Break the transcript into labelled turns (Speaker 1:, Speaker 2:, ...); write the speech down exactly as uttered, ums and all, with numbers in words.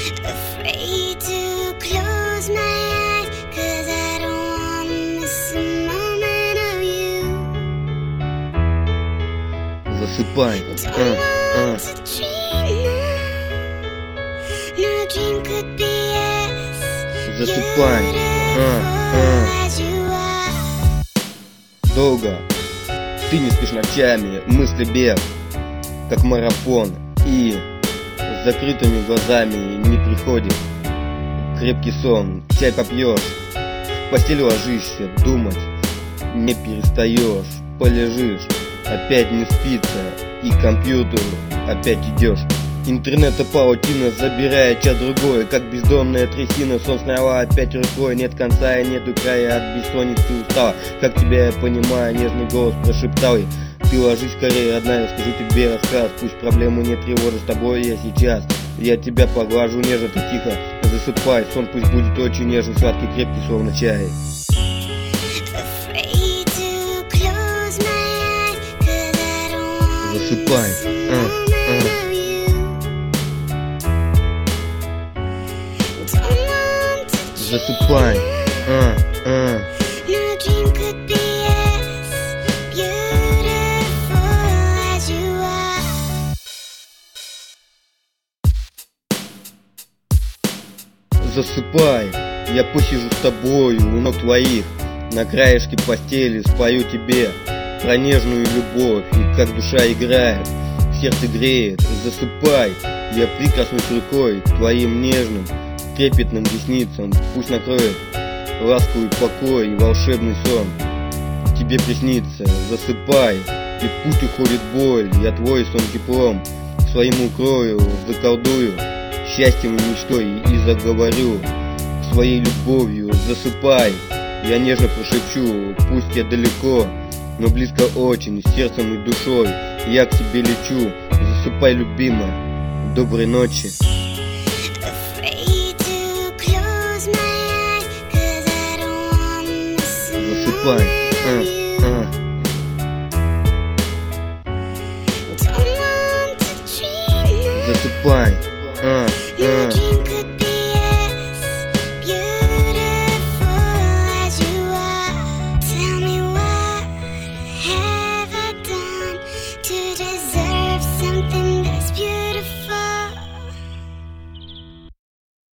Speaker 1: Afraid to close my eyes, 'cause I don't wanna miss a moment of you.
Speaker 2: Засыпай.
Speaker 1: Don't
Speaker 2: А, а.
Speaker 1: want to dream now. No dream could be as
Speaker 2: Засыпай. А,
Speaker 1: beautiful as you are.
Speaker 2: Долго ты не спишь ночами, мысли бег, как марафон, и с закрытыми глазами не приходит крепкий сон. Чай попьешь, в постель ложишься, думать не перестаешь. Полежишь, опять не спится, и к компьютеру опять идешь. Интернета паутина забирает час другой, как бездонная трясина. Сон сняла опять рукой, нет конца и нету края, от бессонницы устала. Как тебя я понимаю, нежный голос прошептал ей: ты ложись скорее, родная, я скажу тебе рассказ. Пусть проблему не тревожит, с тобой я сейчас. Я тебя поглажу нежно, ты тихо засыпай. Сон пусть будет очень нежный, сладкий, крепкий, словно чай.
Speaker 1: Afraid to close my eyes, 'cause I don't wanna
Speaker 2: Засыпай.
Speaker 1: miss a
Speaker 2: А, а.
Speaker 1: moment of you. Don't want to
Speaker 2: Засыпай. А, а.
Speaker 1: No dream could be as beautiful as you are.
Speaker 2: Засыпай, я посижу с тобою у ног твоих, на краешке постели спою тебе про нежную любовь, и как душа играет, сердце греет. Засыпай, я прикоснусь рукой к твоим нежным, трепетным ресницам. Пусть накроет ласковый покой и волшебный сон тебе приснится. Засыпай, и пусть уходит боль, я твой сон теплом своим укрою, заколдую счастьем и мечтой, и заговорю своей любовью. Засыпай, я нежно прошепчу, пусть я далеко, но близко очень, сердцем и душой я к тебе лечу. Засыпай, любимая, доброй ночи.
Speaker 1: Afraid to close my eyes, 'cause I don't wanna miss a
Speaker 2: Засыпай.
Speaker 1: moment of
Speaker 2: А.
Speaker 1: you.